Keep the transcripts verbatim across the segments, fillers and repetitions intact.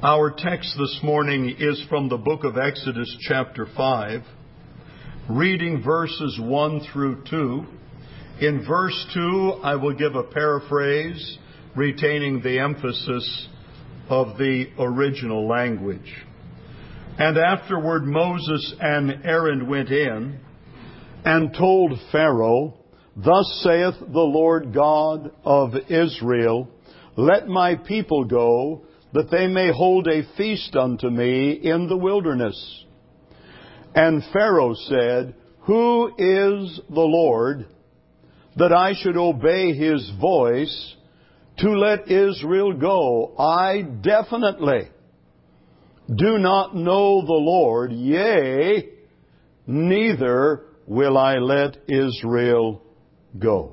Our text this morning is from the book of Exodus chapter five, reading verses one through two. In verse two, I will give a paraphrase retaining the emphasis of the original language. And afterward Moses and Aaron went in and told Pharaoh, "Thus saith the Lord God of Israel, let my people go, that they may hold a feast unto me in the wilderness." And Pharaoh said, "Who is the Lord, that I should obey his voice to let Israel go? I definitely do not know the Lord, yea, neither will I let Israel go."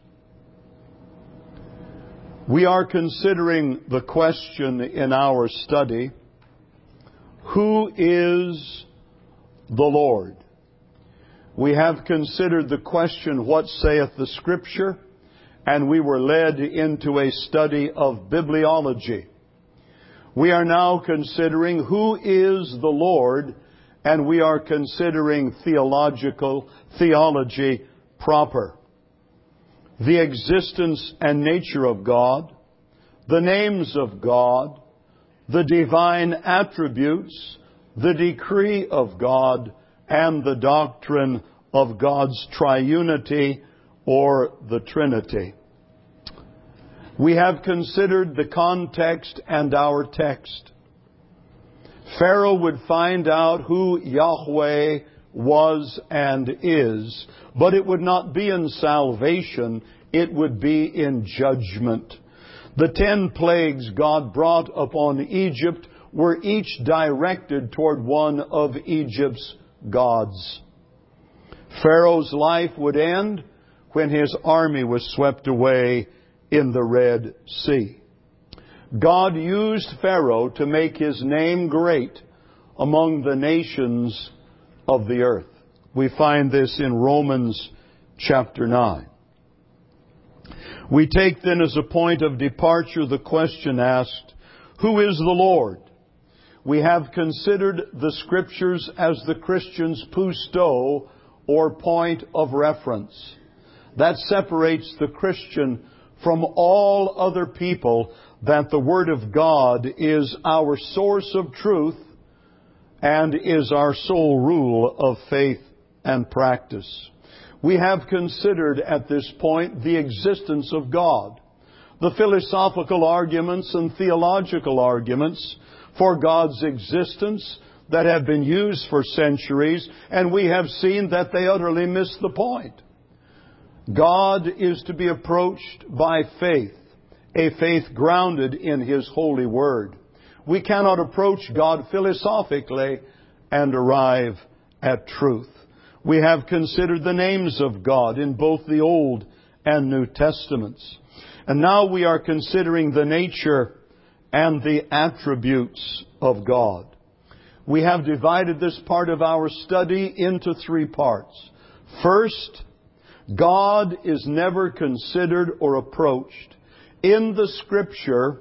We are considering the question in our study, who is the Lord? We have considered the question, what saith the Scripture? And we were led into a study of bibliology. We are now considering who is the Lord, and we are considering theological theology proper. The existence and nature of God, the names of God, the divine attributes, the decree of God, and the doctrine of God's triunity or the Trinity. We have considered the context and our text. Pharaoh would find out who Yahweh was and is, but it would not be in salvation, it would be in judgment. The ten plagues God brought upon Egypt were each directed toward one of Egypt's gods. Pharaoh's life would end when his army was swept away in the Red Sea. God used Pharaoh to make his name great among the nations of the earth. We find this in Romans chapter nine. We take then as a point of departure the question asked, who is the Lord? We have considered the Scriptures as the Christian's pousto, or point of reference. That separates the Christian from all other people, that the Word of God is our source of truth and is our sole rule of faith and practice. We have considered at this point the existence of God, the philosophical arguments and theological arguments for God's existence that have been used for centuries, and we have seen that they utterly miss the point. God is to be approached by faith, a faith grounded in His holy Word. We cannot approach God philosophically and arrive at truth. We have considered the names of God in both the Old and New Testaments. And now we are considering the nature and the attributes of God. We have divided this part of our study into three parts. First, God is never considered or approached in the Scripture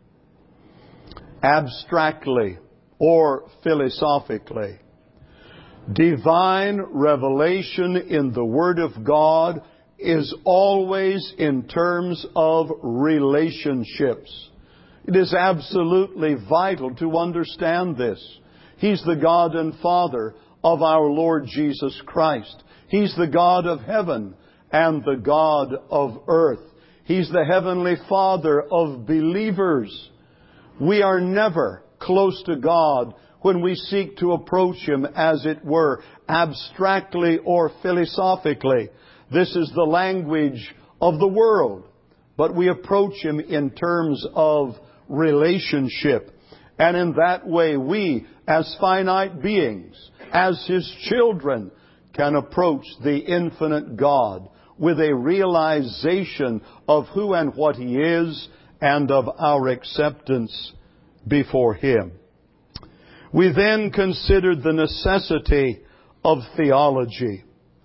abstractly or philosophically. Divine revelation in the Word of God is always in terms of relationships. It is absolutely vital to understand this. He's the God and Father of our Lord Jesus Christ. He's the God of heaven and the God of earth. He's the Heavenly Father of believers. We are never close to God when we seek to approach Him, as it were, abstractly or philosophically. This is the language of the world. But we approach Him in terms of relationship. And in that way, we, as finite beings, as His children, can approach the infinite God with a realization of who and what He is and of our acceptance before Him. We then considered the necessity of theology.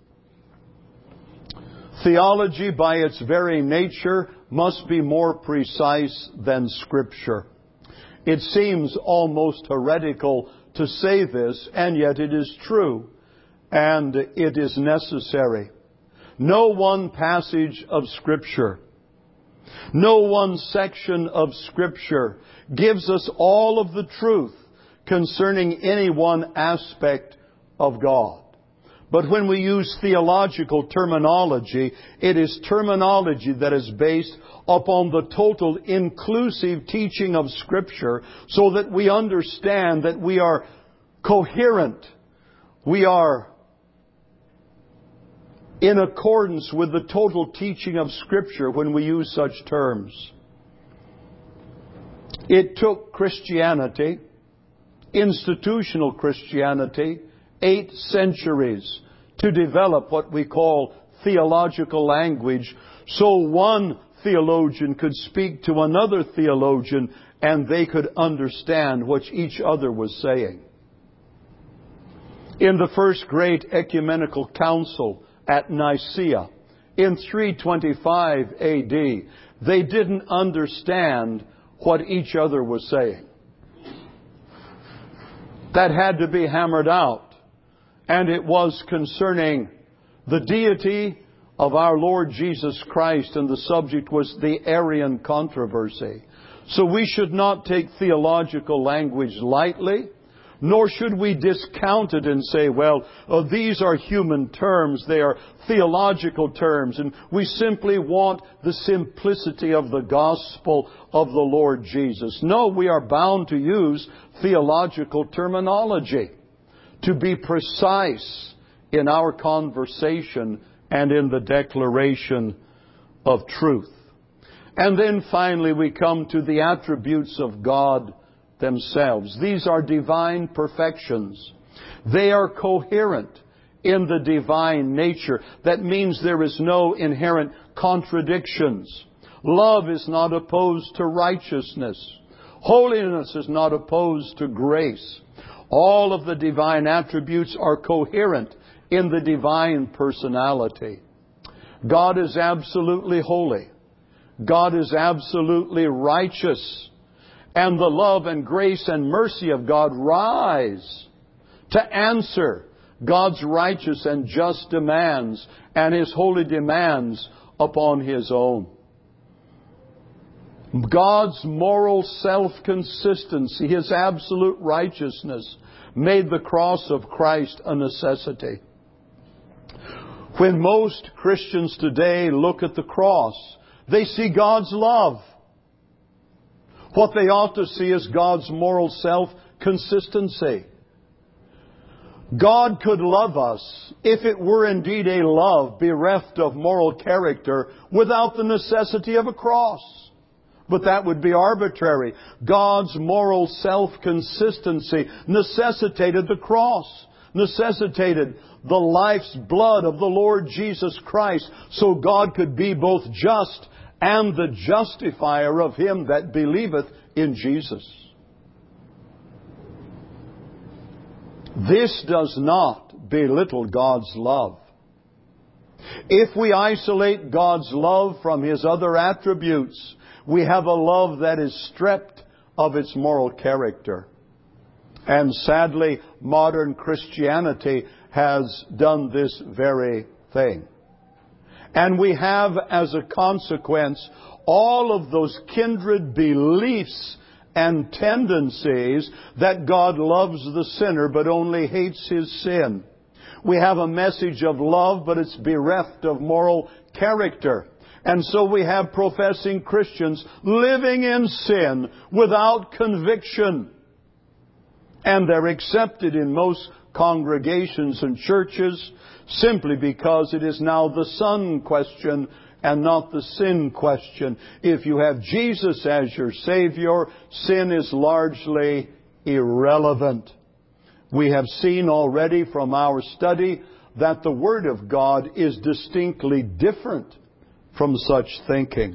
Theology, by its very nature, must be more precise than Scripture. It seems almost heretical to say this, and yet it is true, and it is necessary. No one passage of Scripture, no one section of Scripture gives us all of the truth concerning any one aspect of God. But when we use theological terminology, it is terminology that is based upon the total inclusive teaching of Scripture, so that we understand that we are coherent. We are in accordance with the total teaching of Scripture when we use such terms. It took Christianity, institutional Christianity, eight centuries to develop what we call theological language, so one theologian could speak to another theologian and they could understand what each other was saying. In the first great ecumenical council at Nicaea in three twenty-five A D, they didn't understand what each other was saying. That had to be hammered out. And it was concerning the deity of our Lord Jesus Christ, and the subject was the Arian controversy. So we should not take theological language lightly, nor should we discount it and say, well, uh, these are human terms, they are theological terms, and we simply want the simplicity of the gospel of the Lord Jesus. No, we are bound to use theological terminology to be precise in our conversation and in the declaration of truth. And then finally we come to the attributes of God themselves. These are divine perfections. They are coherent in the divine nature. That means there is no inherent contradictions. Love is not opposed to righteousness. Holiness is not opposed to grace. All of the divine attributes are coherent in the divine personality. God is absolutely holy. God is absolutely righteous. And the love and grace and mercy of God rise to answer God's righteous and just demands and His holy demands upon His own. God's moral self-consistency, His absolute righteousness, made the cross of Christ a necessity. When most Christians today look at the cross, they see God's love. What they ought to see is God's moral self-consistency. God could love us if it were indeed a love bereft of moral character without the necessity of a cross. But that would be arbitrary. God's moral self-consistency necessitated the cross, necessitated the life's blood of the Lord Jesus Christ, so God could be both just and the justifier of him that believeth in Jesus. This does not belittle God's love. If we isolate God's love from His other attributes, we have a love that is stripped of its moral character. And sadly, modern Christianity has done this very thing. And we have, as a consequence, all of those kindred beliefs and tendencies that God loves the sinner but only hates his sin. We have a message of love, but it's bereft of moral character. And so we have professing Christians living in sin without conviction. And they're accepted in most congregations and churches simply because it is now the Son question and not the sin question. If you have Jesus as your Savior, sin is largely irrelevant. We have seen already from our study that the Word of God is distinctly different from such thinking.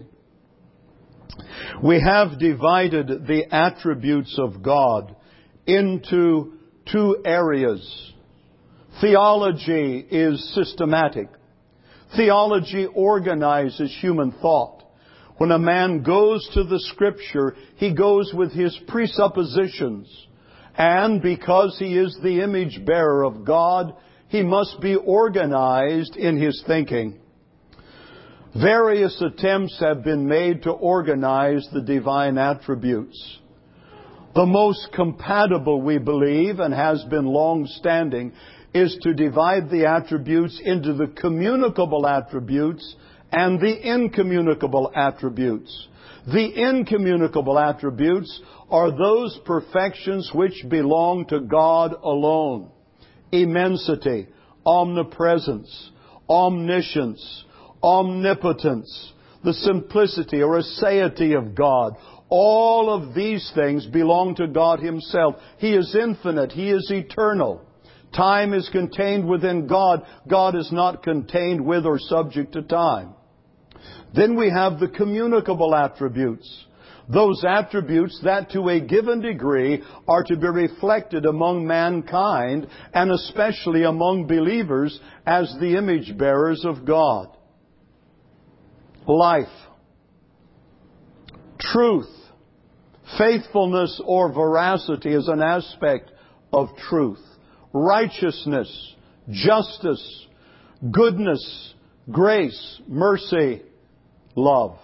We have divided the attributes of God into two areas. Theology is systematic. Theology organizes human thought. When a man goes to the Scripture, he goes with his presuppositions. And because he is the image bearer of God, he must be organized in his thinking. Various attempts have been made to organize the divine attributes. The most compatible, we believe, and has been long-standing, is to divide the attributes into the communicable attributes and the incommunicable attributes. The incommunicable attributes are those perfections which belong to God alone. Immensity, omnipresence, omniscience, omnipotence, the simplicity or aseity of God. All of these things belong to God Himself. He is infinite. He is eternal. Time is contained within God. God is not contained with or subject to time. Then we have the communicable attributes. Those attributes that to a given degree are to be reflected among mankind and especially among believers as the image bearers of God. Life, truth, faithfulness or veracity is an aspect of truth. Righteousness, justice, goodness, grace, mercy, love.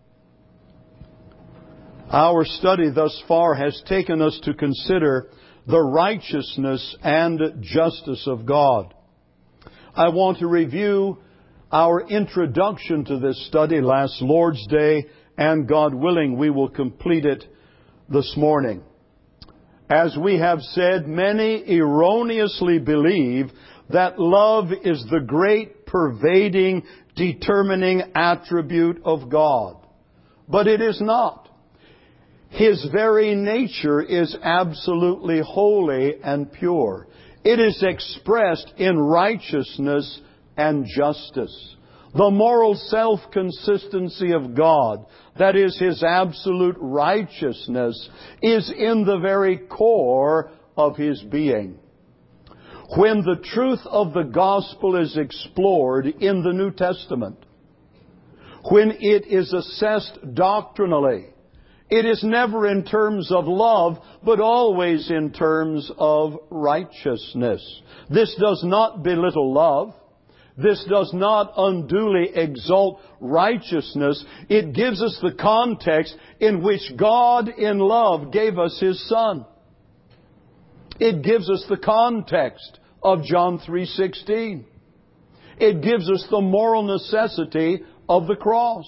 Our study thus far has taken us to consider the righteousness and justice of God. I want to review our introduction to this study last Lord's Day, and God willing, we will complete it this morning. As we have said, many erroneously believe that love is the great, pervading, determining attribute of God. But it is not. His very nature is absolutely holy and pure. It is expressed in righteousness and justice. The moral self-consistency of God, that is His absolute righteousness, is in the very core of His being. When the truth of the gospel is explored in the New Testament, when it is assessed doctrinally, it is never in terms of love, but always in terms of righteousness. This does not belittle love. This does not unduly exalt righteousness. It gives us the context in which God in love gave us His Son. It gives us the context of John three sixteen. It gives us the moral necessity of the cross.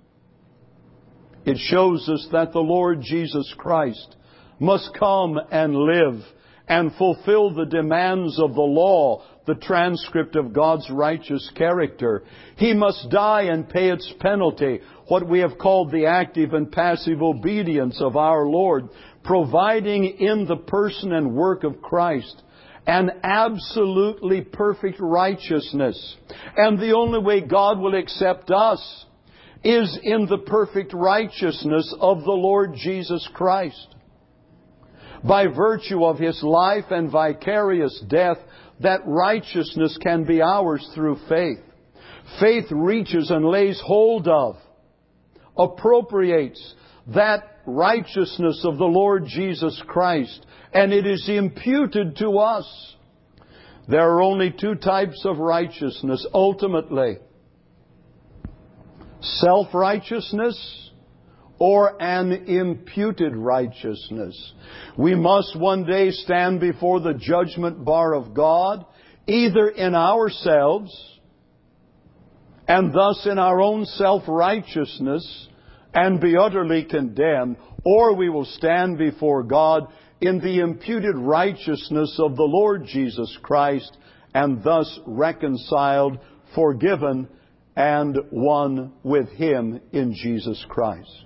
It shows us that the Lord Jesus Christ must come and live and fulfill the demands of the law, the transcript of God's righteous character. He must die and pay its penalty, what we have called the active and passive obedience of our Lord, providing in the person and work of Christ an absolutely perfect righteousness. And the only way God will accept us is in the perfect righteousness of the Lord Jesus Christ. By virtue of His life and vicarious death, that righteousness can be ours through faith. Faith reaches and lays hold of, appropriates that righteousness of the Lord Jesus Christ, and it is imputed to us. There are only two types of righteousness, ultimately. Self-righteousness or an imputed righteousness. We must one day stand before the judgment bar of God, either in ourselves and thus in our own self-righteousness and be utterly condemned, or we will stand before God in the imputed righteousness of the Lord Jesus Christ and thus reconciled, forgiven, and one with Him in Jesus Christ.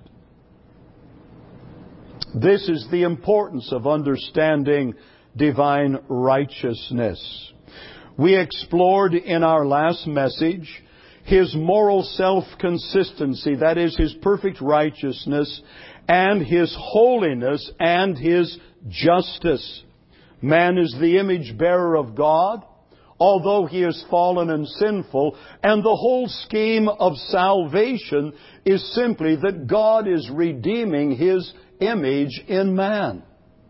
This is the importance of understanding divine righteousness. We explored in our last message His moral self-consistency, that is, His perfect righteousness, and His holiness and His justice. Man is the image bearer of God. although he is fallen and sinful, and the whole scheme of salvation is simply that God is redeeming His image in man.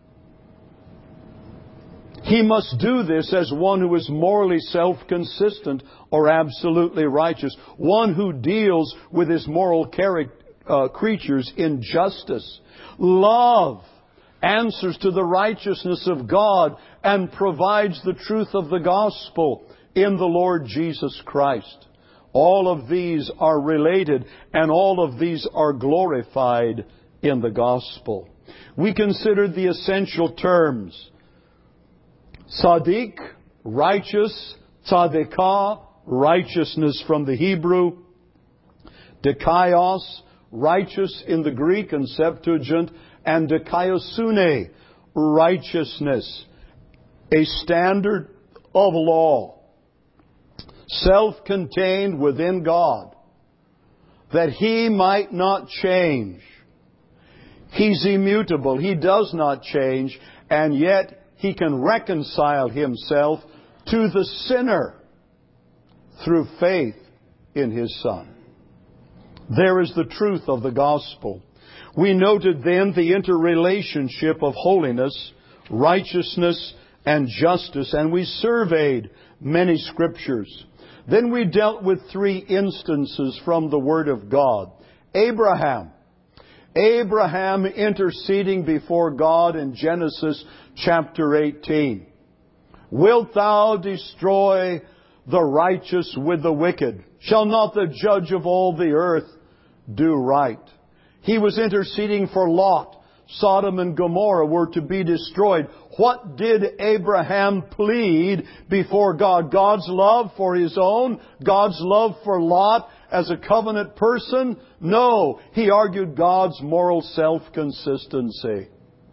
He must do this as one who is morally self-consistent or absolutely righteous, one who deals with his moral character, uh, creatures in justice. Love answers to the righteousness of God and provides the truth of the gospel in the Lord Jesus Christ. All of these are related, and all of these are glorified in the gospel. We considered the essential terms: Tzaddik, righteous; Tzadikah, righteousness from the Hebrew; Dikaios, righteous in the Greek and Septuagint; and Dikaiosune, righteousness, a standard of law, self-contained within God, that He might not change. He's immutable. He does not change, and yet He can reconcile Himself to the sinner through faith in His Son. There is the truth of the gospel. We noted then the interrelationship of holiness, righteousness, and justice, and we surveyed many scriptures. Then we dealt with three instances from the Word of God. Abraham. Abraham interceding before God in Genesis chapter eighteen. Wilt thou destroy the righteous with the wicked? Shall not the judge of all the earth do right? He was interceding for Lot. Sodom and Gomorrah were to be destroyed. What did Abraham plead before God? God's love for his own? God's love for Lot as a covenant person? No. He argued God's moral self-consistency.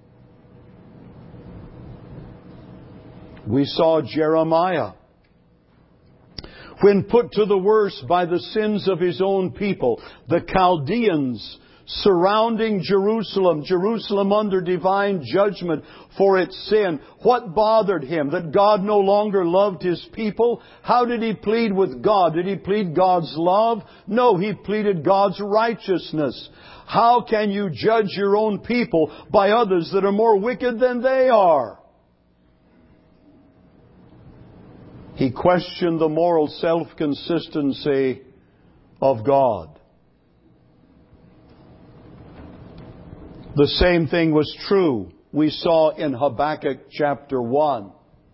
We saw Jeremiah, when put to the worst by the sins of his own people, the Chaldeans surrounding Jerusalem, Jerusalem under divine judgment for its sin. What bothered him? That God no longer loved His people? How did he plead with God? Did he plead God's love? No, he pleaded God's righteousness. How can you judge your own people by others that are more wicked than they are? He questioned the moral self-consistency of God. The same thing was true, we saw in Habakkuk chapter one.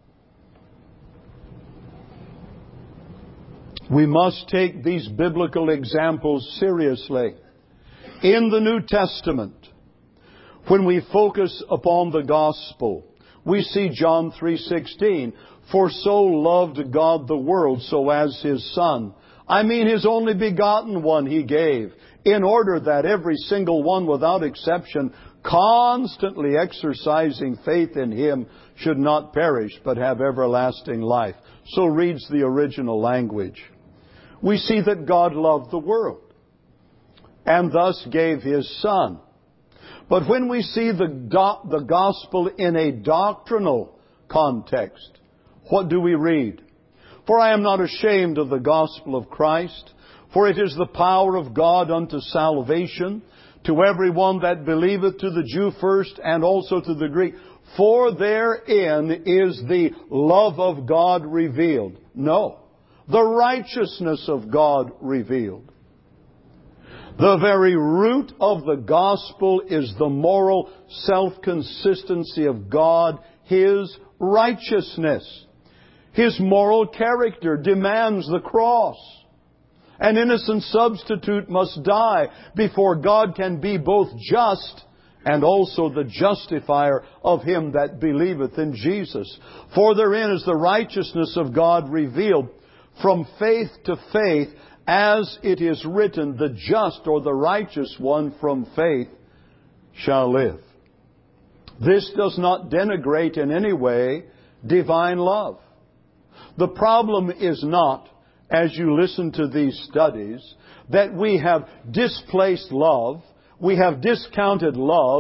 We must take these biblical examples seriously. In the New Testament, when we focus upon the gospel, we see John three sixteen. For so loved God the world, so as His Son. I mean His only begotten one He gave, in order that every single one without exception, constantly exercising faith in Him, should not perish, but have everlasting life. So reads the original language. We see that God loved the world, and thus gave His Son. But when we see the, do- the gospel in a doctrinal context, what do we read? For I am not ashamed of the gospel of Christ, for it is the power of God unto salvation, to everyone that believeth, to the Jew first, and also to the Greek. For therein is the love of God revealed. No, the righteousness of God revealed. The very root of the gospel is the moral self-consistency of God, His righteousness. His moral character demands the cross. An innocent substitute must die before God can be both just and also the justifier of him that believeth in Jesus. For therein is the righteousness of God revealed from faith to faith, as it is written, the just or the righteous one from faith shall live. This does not denigrate in any way divine love. The problem is not, as you listen to these studies, that we have displaced love, we have discounted love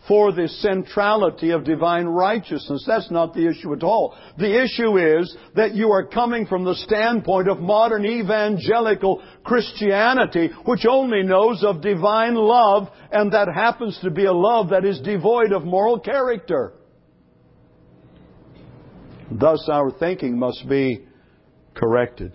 for the centrality of divine righteousness. That's not the issue at all. The issue is that you are coming from the standpoint of modern evangelical Christianity, which only knows of divine love, and that happens to be a love that is devoid of moral character. Thus, our thinking must be corrected.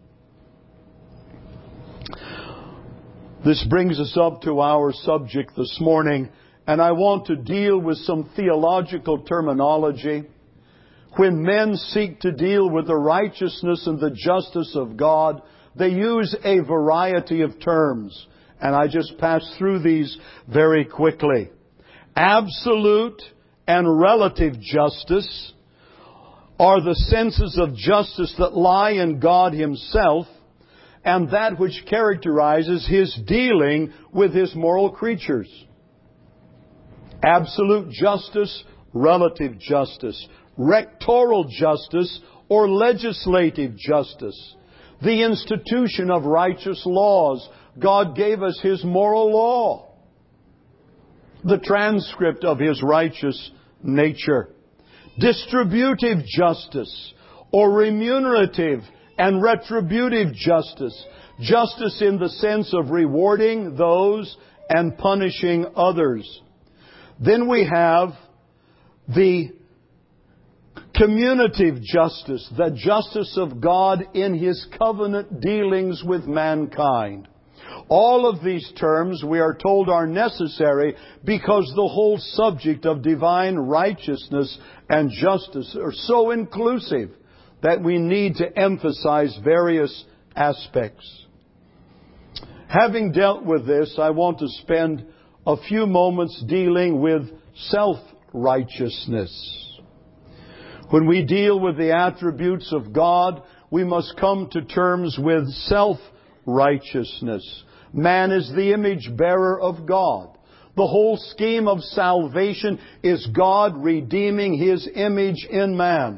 This brings us up to our subject this morning, and I want to deal with some theological terminology. When men seek to deal with the righteousness and the justice of God, they use a variety of terms. And I just pass through these very quickly. Absolute and relative justice are the senses of justice that lie in God Himself and that which characterizes His dealing with His moral creatures. Absolute justice, relative justice, rectoral justice, or legislative justice. The institution of righteous laws. God gave us His moral law. The transcript of His righteous nature. Distributive justice, or remunerative and retributive justice. Justice in the sense of rewarding those and punishing others. Then we have the communitive justice, the justice of God in His covenant dealings with mankind. All of these terms, we are told, are necessary because the whole subject of divine righteousness and justice are so inclusive that we need to emphasize various aspects. Having dealt with this, I want to spend a few moments dealing with self-righteousness. When we deal with the attributes of God, we must come to terms with self-righteousness. Man is the image bearer of God. The whole scheme of salvation is God redeeming His image in man.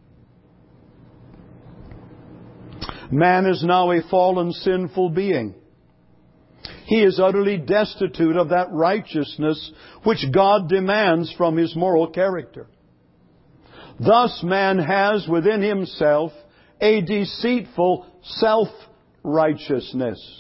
Man is now a fallen, sinful being. He is utterly destitute of that righteousness which God demands from His moral character. Thus man has within himself a deceitful self-righteousness.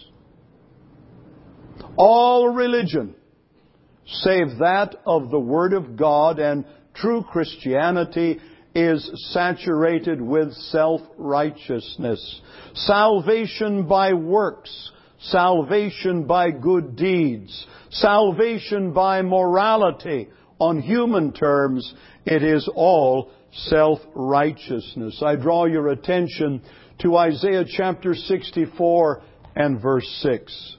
All religion, save that of the Word of God and true Christianity, is saturated with self-righteousness. Salvation by works, salvation by good deeds, salvation by morality. On human terms, it is all self-righteousness. I draw your attention to Isaiah chapter sixty-four and verse six.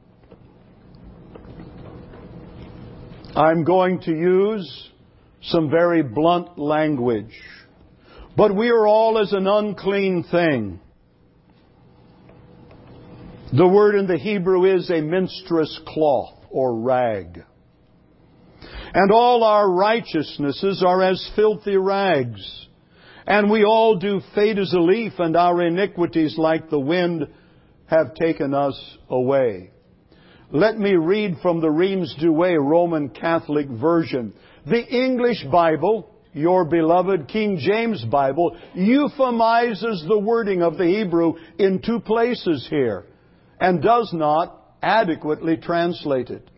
I'm going to use some very blunt language. But we are all as an unclean thing. The word in the Hebrew is a menstruous cloth or rag. And all our righteousnesses are as filthy rags. And we all do fade as a leaf, and our iniquities like the wind have taken us away. Let me read from the Reims Douay Roman Catholic Version. The English Bible, your beloved King James Bible, euphemizes the wording of the Hebrew in two places here and does not adequately translate it.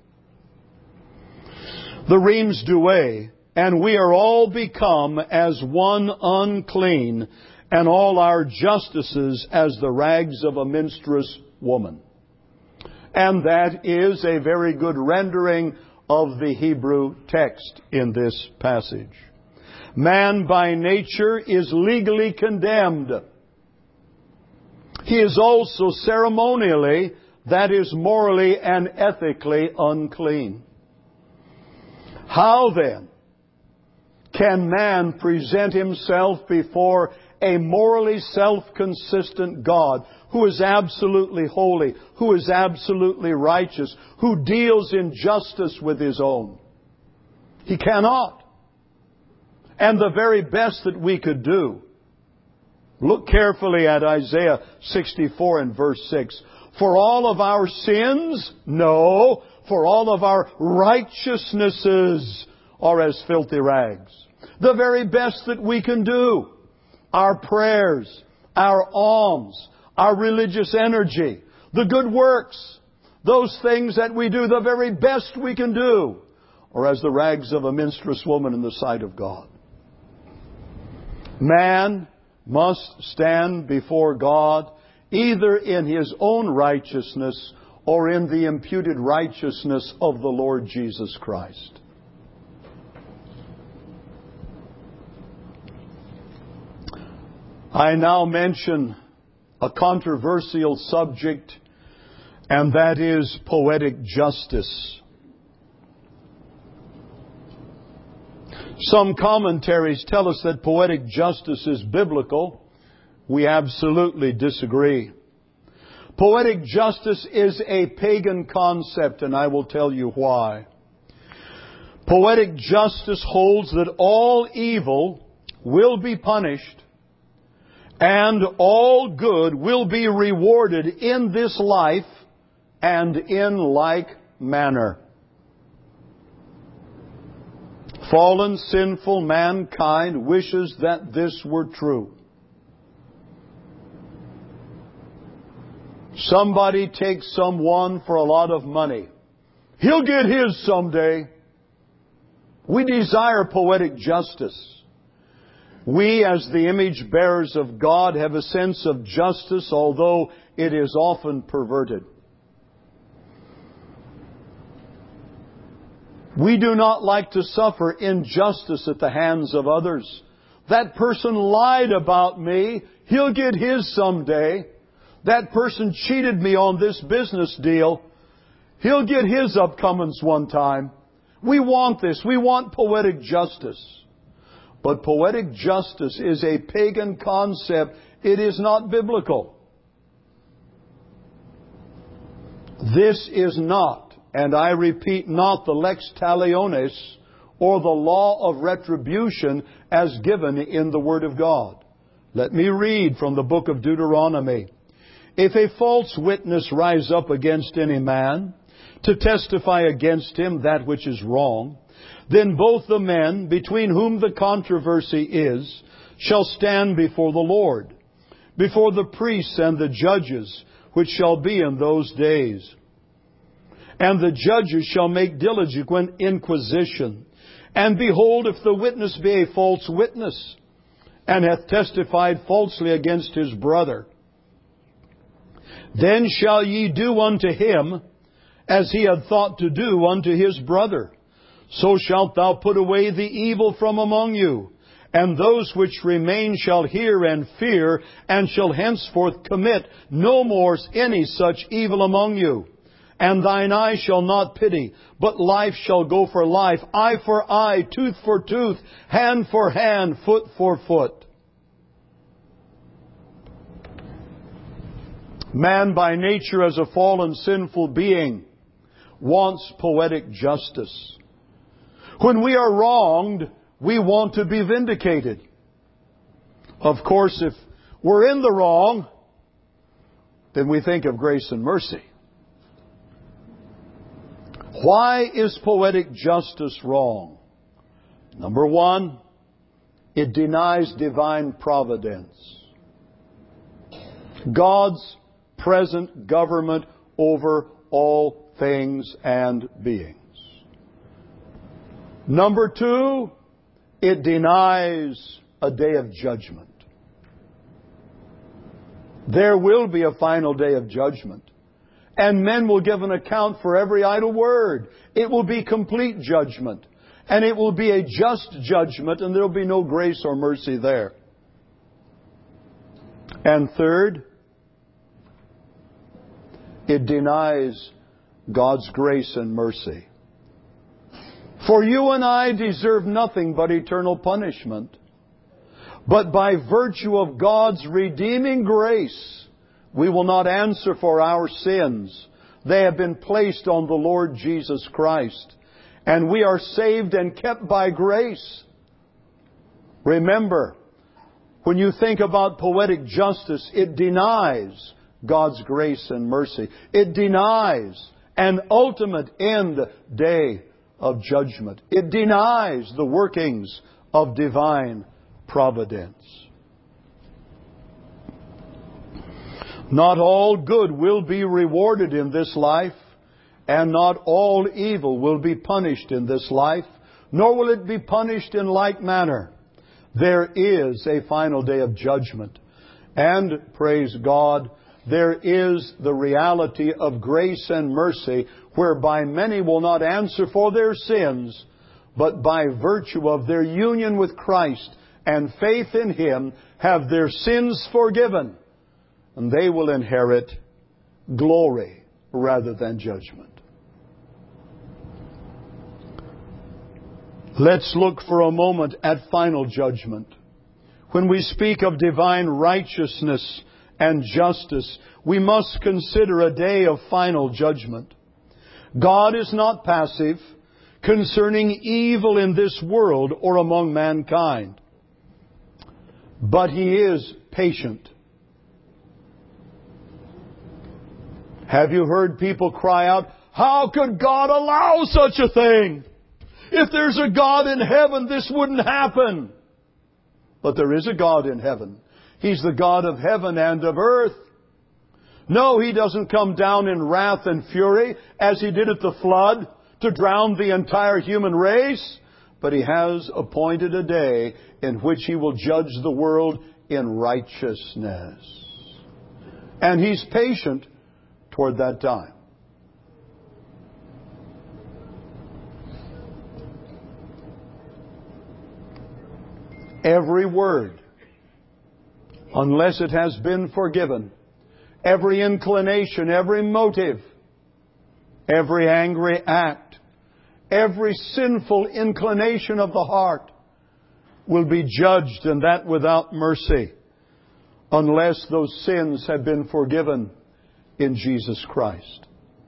The Reims Douay, and we are all become as one unclean, and all our justices as the rags of a menstruous woman. And that is a very good rendering of the Hebrew text in this passage. Man by nature is legally condemned. He is also ceremonially, that is morally and ethically unclean. How then can man present himself before a morally self-consistent God who is absolutely holy, who is absolutely righteous, who deals in justice with His own? He cannot. And the very best that we could do, look carefully at Isaiah sixty-four and verse six. For all of our sins? No. for all of our righteousnesses are as filthy rags. The very best that we can do, our prayers, our alms, our religious energy, the good works, those things that we do, the very best we can do, are as the rags of a minstrous woman in the sight of God. Man must stand before God either in his own righteousness or in the imputed righteousness of the Lord Jesus Christ. I now mention a controversial subject, and that is poetic justice. Some commentaries tell us that poetic justice is biblical. We absolutely disagree. Poetic justice is a pagan concept, and I will tell you why. Poetic justice holds that all evil will be punished and all good will be rewarded in this life and in like manner. Fallen, sinful mankind wishes that this were true. Somebody takes someone for a lot of money. He'll get his someday. We desire poetic justice. We, as the image bearers of God, have a sense of justice, although it is often perverted. We do not like to suffer injustice at the hands of others. That person lied about me. He'll get his someday. That person cheated me on this business deal. He'll get his upcomings one time. We want this. We want poetic justice. But poetic justice is a pagan concept. It is not biblical. This is not, and I repeat, not the lex talionis or the law of retribution as given in the Word of God. Let me read from the book of Deuteronomy. If a false witness rise up against any man to testify against him that which is wrong, then both the men between whom the controversy is shall stand before the Lord, before the priests and the judges, which shall be in those days. And the judges shall make diligent inquisition. And behold, if the witness be a false witness, and hath testified falsely against his brother, then shall ye do unto him as he had thought to do unto his brother. So shalt thou put away the evil from among you, and those which remain shall hear and fear, and shall henceforth commit no more any such evil among you. And thine eye shall not pity, but life shall go for life, eye for eye, tooth for tooth, hand for hand, foot for foot. Man by nature as a fallen sinful being wants poetic justice. When we are wronged, we want to be vindicated. Of course, if we're in the wrong, then we think of grace and mercy. Why is poetic justice wrong? Number one, it denies divine providence. God's present government over all things and beings. Number two, it denies a day of judgment. There will be a final day of judgment. And men will give an account for every idle word. It will be complete judgment. And it will be a just judgment, and there will be no grace or mercy there. And third, it denies God's grace and mercy. For you and I deserve nothing but eternal punishment. But by virtue of God's redeeming grace, we will not answer for our sins. They have been placed on the Lord Jesus Christ. And we are saved and kept by grace. Remember, when you think about poetic justice, it denies God's grace and mercy. It denies an ultimate end day of judgment. It denies the workings of divine providence. Not all good will be rewarded in this life, and not all evil will be punished in this life, nor will it be punished in like manner. There is a final day of judgment. And, praise God, there is the reality of grace and mercy, whereby many will not answer for their sins, but by virtue of their union with Christ and faith in Him, have their sins forgiven. And they will inherit glory rather than judgment. Let's look for a moment at final judgment. When we speak of divine righteousness and justice, we must consider a day of final judgment. God is not passive concerning evil in this world or among mankind, but He is patient. Have you heard people cry out, "How could God allow such a thing? If there's a God in heaven, this wouldn't happen." But there is a God in heaven. He's the God of heaven and of earth. No, He doesn't come down in wrath and fury as He did at the flood to drown the entire human race. But He has appointed a day in which He will judge the world in righteousness. And He's patient toward that time. Every word, unless it has been forgiven, every inclination, every motive, every angry act, every sinful inclination of the heart will be judged, and that without mercy, unless those sins have been forgiven in Jesus Christ.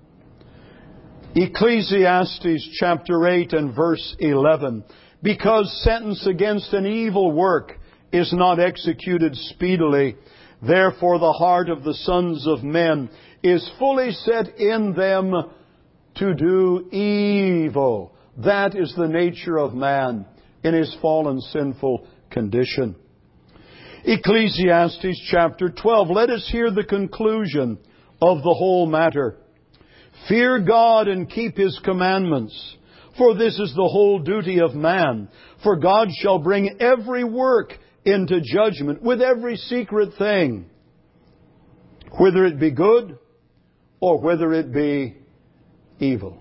Ecclesiastes chapter eight and verse eleven. Because sentence against an evil work is not executed speedily, therefore the heart of the sons of men is fully set in them to do evil. That is the nature of man in his fallen sinful condition. Ecclesiastes chapter twelve. Let us hear the conclusion of the whole matter. Fear God and keep His commandments, for this is the whole duty of man. For God shall bring every work into judgment with every secret thing, whether it be good or whether it be evil.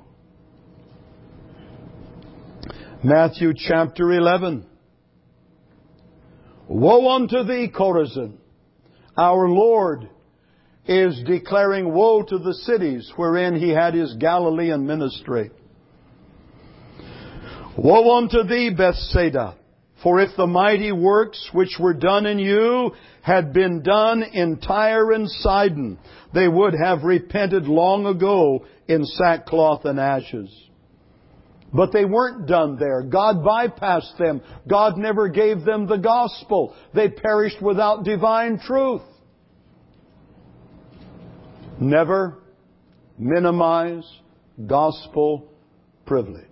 Matthew chapter eleven. Woe unto thee, Chorazin! Our Lord is declaring woe to the cities wherein He had His Galilean ministry. Woe unto thee, Bethsaida! For if the mighty works which were done in you had been done in Tyre and Sidon, they would have repented long ago in sackcloth and ashes. But they weren't done there. God bypassed them. God never gave them the gospel. They perished without divine truth. Never minimize gospel privilege.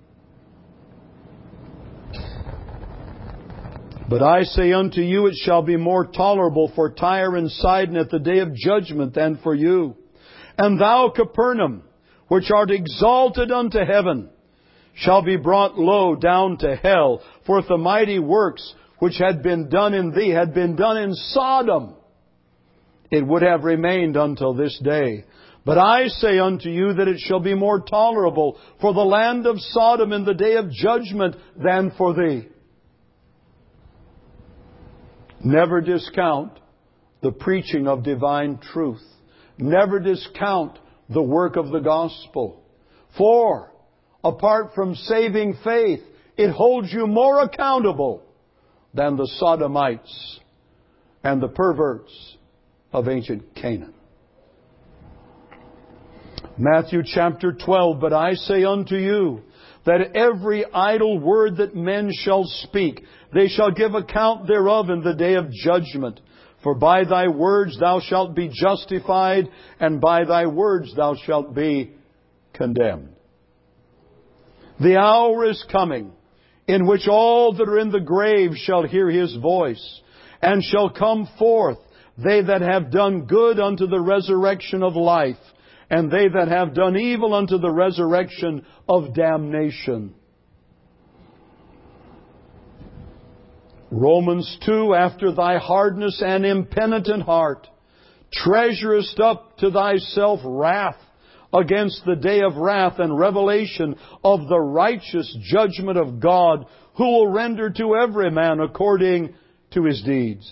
But I say unto you, it shall be more tolerable for Tyre and Sidon at the day of judgment than for you. And thou, Capernaum, which art exalted unto heaven, shall be brought low down to hell. For if the mighty works which had been done in thee had been done in Sodom, it would have remained until this day. But I say unto you that it shall be more tolerable for the land of Sodom in the day of judgment than for thee. Never discount the preaching of divine truth. Never discount the work of the gospel. For, apart from saving faith, it holds you more accountable than the sodomites and the perverts of ancient Canaan. Matthew chapter twelve. But I say unto you, that every idle word that men shall speak, they shall give account thereof in the day of judgment. For by thy words thou shalt be justified, and by thy words thou shalt be condemned. The hour is coming in which all that are in the grave shall hear His voice, and shall come forth, they that have done good unto the resurrection of life, and they that have done evil unto the resurrection of damnation. Romans two, after thy hardness and impenitent heart, treasurest up to thyself wrath against the day of wrath and revelation of the righteous judgment of God, who will render to every man according to his deeds.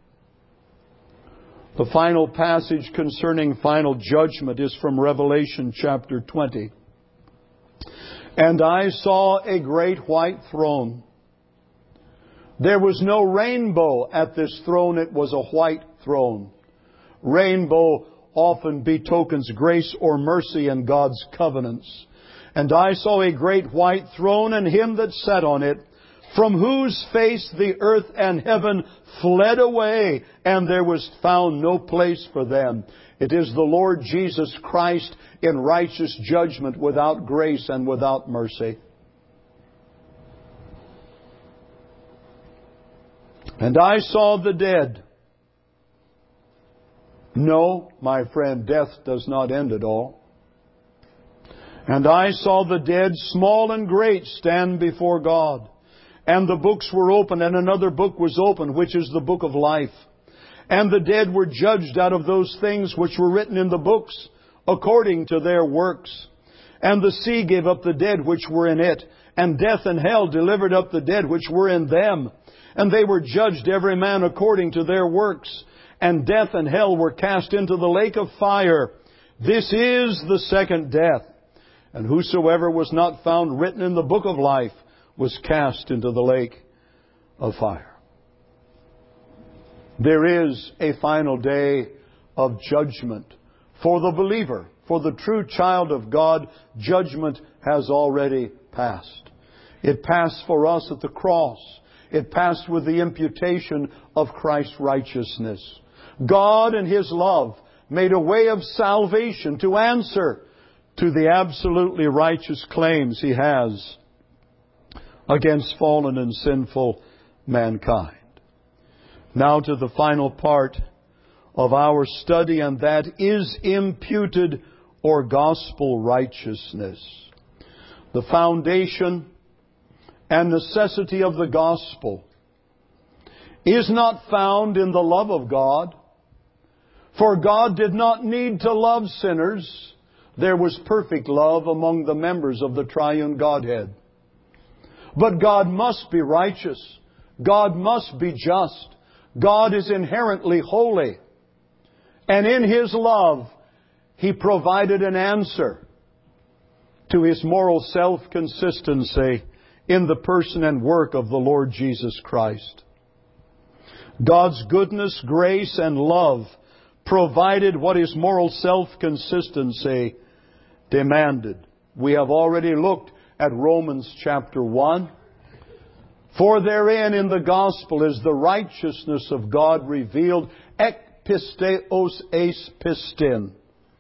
The final passage concerning final judgment is from Revelation chapter twenty. And I saw a great white throne. There was no rainbow at this throne. It was a white throne. Rainbow often betokens grace or mercy in God's covenants. And I saw a great white throne, and Him that sat on it, from whose face the earth and heaven fled away, and there was found no place for them. It is the Lord Jesus Christ in righteous judgment, without grace and without mercy. And I saw the dead. No, my friend, death does not end at all. And I saw the dead, small and great, stand before God. And the books were opened, and another book was opened, which is the book of life. And the dead were judged out of those things which were written in the books, according to their works. And the sea gave up the dead which were in it, and death and hell delivered up the dead which were in them. And they were judged every man according to their works. And death and hell were cast into the lake of fire. This is the second death. And whosoever was not found written in the book of life was cast into the lake of fire. There is a final day of judgment for the believer. For the true child of God, judgment has already passed. It passed for us at the cross. It passed with the imputation of Christ's righteousness. God in His love made a way of salvation to answer to the absolutely righteous claims He has against fallen and sinful mankind. Now to the final part of our study, and that is imputed or gospel righteousness. The foundation and necessity of the gospel is not found in the love of God. For God did not need to love sinners. There was perfect love among the members of the triune Godhead. But God must be righteous. God must be just. God is inherently holy. And in His love, He provided an answer to His moral self-consistency in the person and work of the Lord Jesus Christ. God's goodness, grace, and love provided what His moral self-consistency demanded. We have already looked at Romans chapter one. For therein in the gospel is the righteousness of God revealed, ek pisteos eis pistin.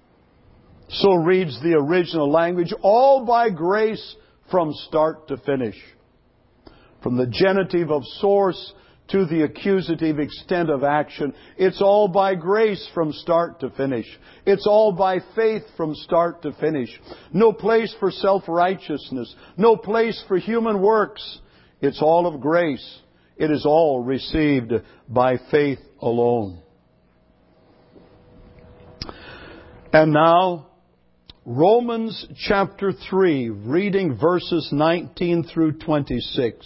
So reads the original language, all by grace from start to finish. From the genitive of source to the accusative extent of action, it's all by grace from start to finish. It's all by faith from start to finish. No place for self-righteousness. No place for human works. It's all of grace. It is all received by faith alone. And now, Romans chapter three, reading verses nineteen through twenty-six.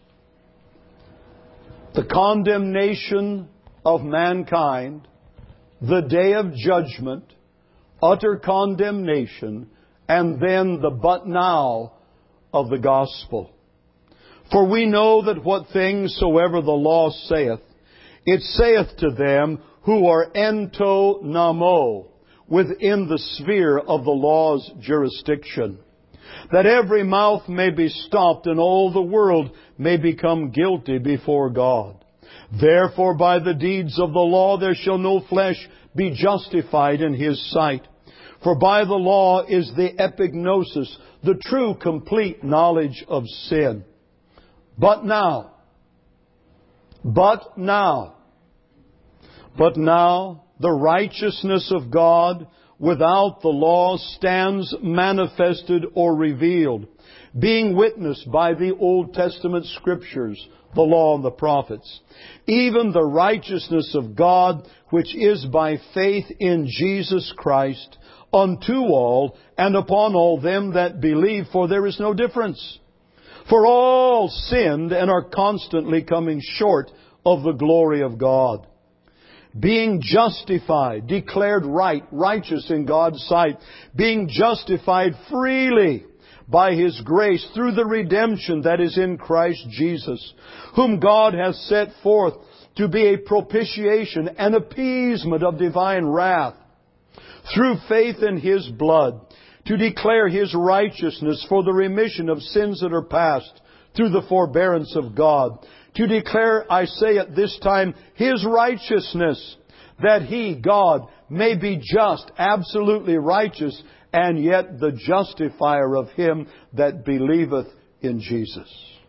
The condemnation of mankind, the day of judgment, utter condemnation, and then the but now of the gospel. For we know that what things soever the law saith, it saith to them who are ento namo, within the sphere of the law's jurisdiction, that every mouth may be stopped and all the world may become guilty before God. Therefore by the deeds of the law there shall no flesh be justified in His sight. For by the law is the epignosis, the true complete knowledge of sin. But now, but now, but now the righteousness of God without the law stands manifested or revealed, being witnessed by the Old Testament Scriptures, the law and the prophets, even the righteousness of God which is by faith in Jesus Christ, unto all and upon all them that believe, for there is no difference. For all sinned and are constantly coming short of the glory of God, being justified, declared right, righteous in God's sight, being justified freely by His grace through the redemption that is in Christ Jesus, whom God has set forth to be a propitiation and appeasement of divine wrath, through faith in His blood, to declare His righteousness for the remission of sins that are past, through the forbearance of God, to declare, I say at this time, His righteousness, that He, God, may be just, absolutely righteous, and yet the justifier of him that believeth in Jesus.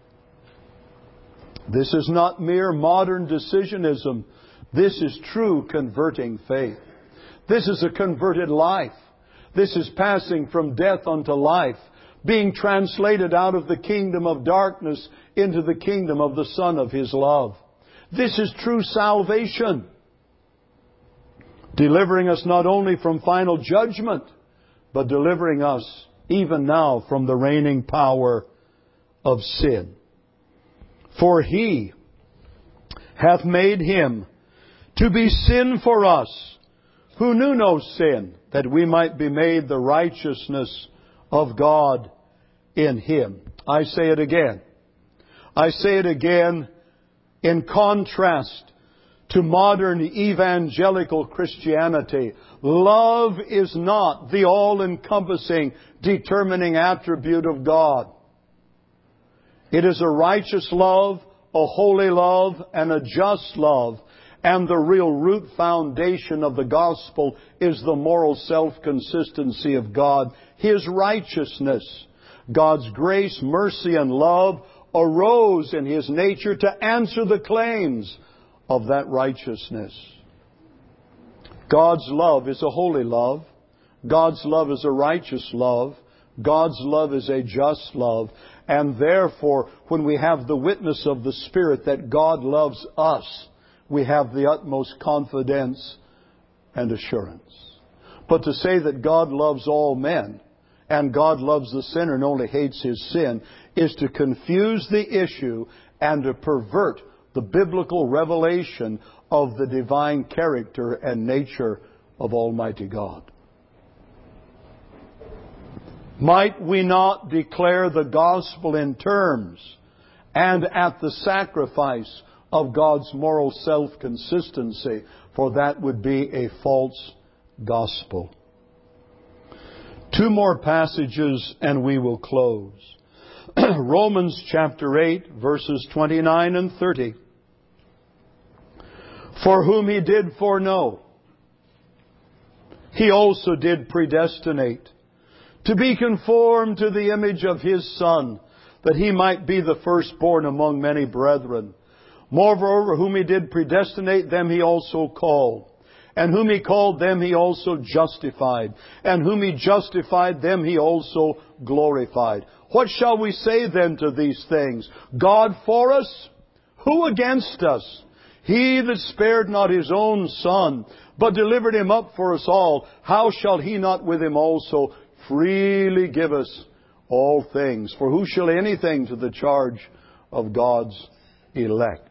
This is not mere modern decisionism. This is true converting faith. This is a converted life. This is passing from death unto life, being translated out of the kingdom of darkness into the kingdom of the Son of His love. This is true salvation, delivering us not only from final judgment, but delivering us even now from the reigning power of sin. For He hath made Him to be sin for us, who knew no sin, that we might be made the righteousness of God in Him. I say it again. I say it again in contrast to modern evangelical Christianity. Love is not the all-encompassing, determining attribute of God. It is a righteous love, a holy love, and a just love. And the real root foundation of the gospel is the moral self-consistency of God, His righteousness. God's grace, mercy, and love arose in His nature to answer the claims of that righteousness. God's love is a holy love. God's love is a righteous love. God's love is a just love. And therefore, when we have the witness of the Spirit that God loves us, we have the utmost confidence and assurance. But to say that God loves all men and God loves the sinner and only hates his sin is to confuse the issue and to pervert the biblical revelation of the divine character and nature of Almighty God. Might we not declare the gospel in terms and at the sacrifice of God's moral self-consistency, for that would be a false gospel. Two more passages and we will close. Romans chapter eight, verses twenty-nine and thirty. For whom He did foreknow, He also did predestinate, to be conformed to the image of His Son, that He might be the firstborn among many brethren. Moreover, whom He did predestinate, them He also called. And whom He called, them He also justified. And whom He justified, them He also glorified. What shall we say then to these things? God for us? Who against us? He that spared not His own Son, but delivered Him up for us all, how shall He not with Him also freely give us all things? For who shall lay anything to the charge of God's elect?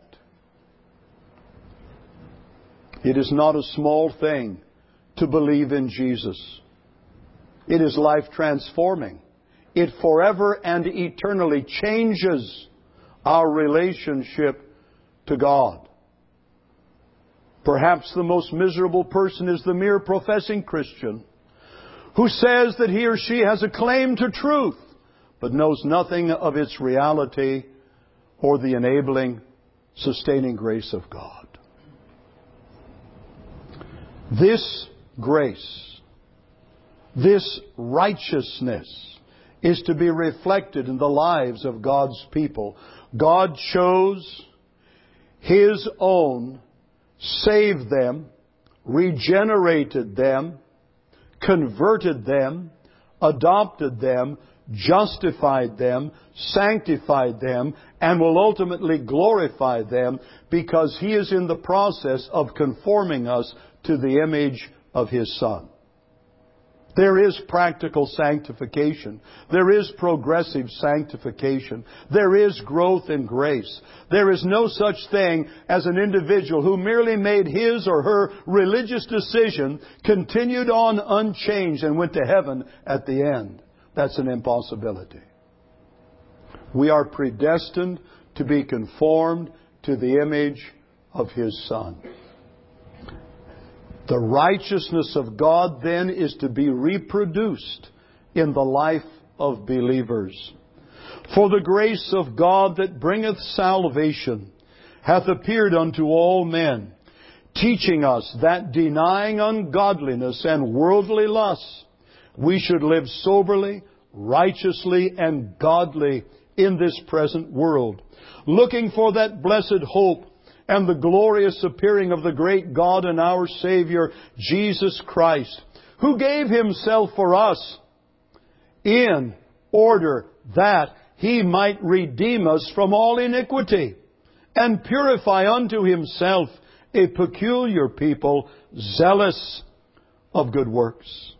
It is not a small thing to believe in Jesus. It is life transforming. It forever and eternally changes our relationship to God. Perhaps the most miserable person is the mere professing Christian who says that he or she has a claim to truth, but knows nothing of its reality or the enabling, sustaining grace of God. This grace This righteousness is to be reflected in the lives of God's people. God chose His own, saved them, regenerated them, converted them, adopted them, justified them, sanctified them, and will ultimately glorify them, because He is in the process of conforming us to the image of His Son. There is practical sanctification. There is progressive sanctification. There is growth in grace. There is no such thing as an individual who merely made his or her religious decision, continued on unchanged, and went to heaven at the end. That's an impossibility. We are predestined to be conformed to the image of His Son. The righteousness of God then is to be reproduced in the life of believers. For the grace of God that bringeth salvation hath appeared unto all men, teaching us that denying ungodliness and worldly lusts, we should live soberly, righteously, and godly in this present world, looking for that blessed hope and the glorious appearing of the great God and our Savior, Jesus Christ, who gave Himself for us in order that He might redeem us from all iniquity and purify unto Himself a peculiar people, zealous of good works.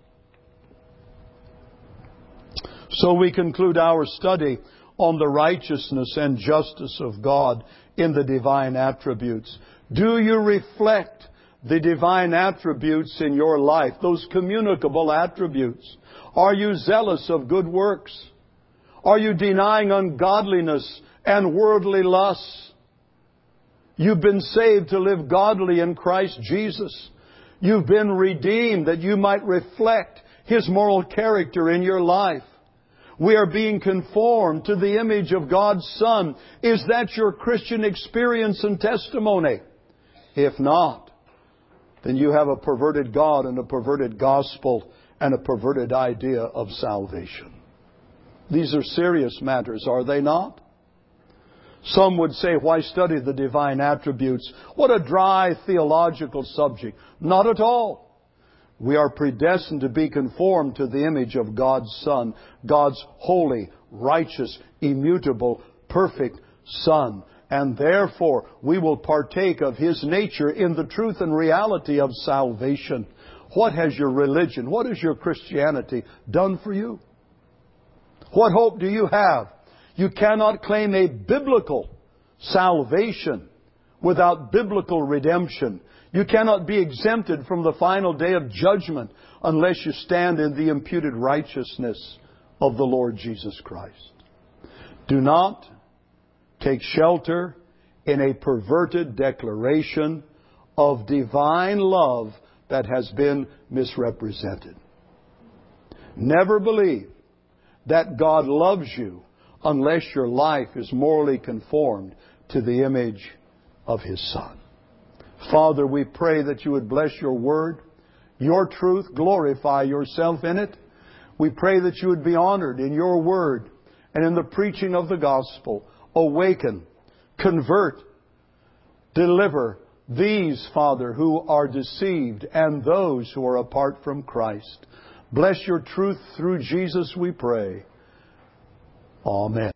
So we conclude our study on the righteousness and justice of God in the divine attributes. Do you reflect the divine attributes in your life, those communicable attributes? Are you zealous of good works? Are you denying ungodliness and worldly lusts? You've been saved to live godly in Christ Jesus. You've been redeemed that you might reflect His moral character in your life. We are being conformed to the image of God's Son. Is that your Christian experience and testimony? If not, then you have a perverted God and a perverted gospel and a perverted idea of salvation. These are serious matters, are they not? Some would say, why study the divine attributes? What a dry theological subject. Not at all. We are predestined to be conformed to the image of God's Son, God's holy, righteous, immutable, perfect Son. And therefore, we will partake of His nature in the truth and reality of salvation. What has your religion, what has your Christianity done for you? What hope do you have? You cannot claim a biblical salvation without biblical redemption. You cannot be exempted from the final day of judgment unless you stand in the imputed righteousness of the Lord Jesus Christ. Do not take shelter in a perverted declaration of divine love that has been misrepresented. Never believe that God loves you unless your life is morally conformed to the image of His Son. Father, we pray that You would bless Your Word, Your truth, glorify Yourself in it. We pray that You would be honored in Your Word and in the preaching of the gospel. Awaken, convert, deliver these, Father, who are deceived and those who are apart from Christ. Bless Your truth through Jesus, we pray. Amen.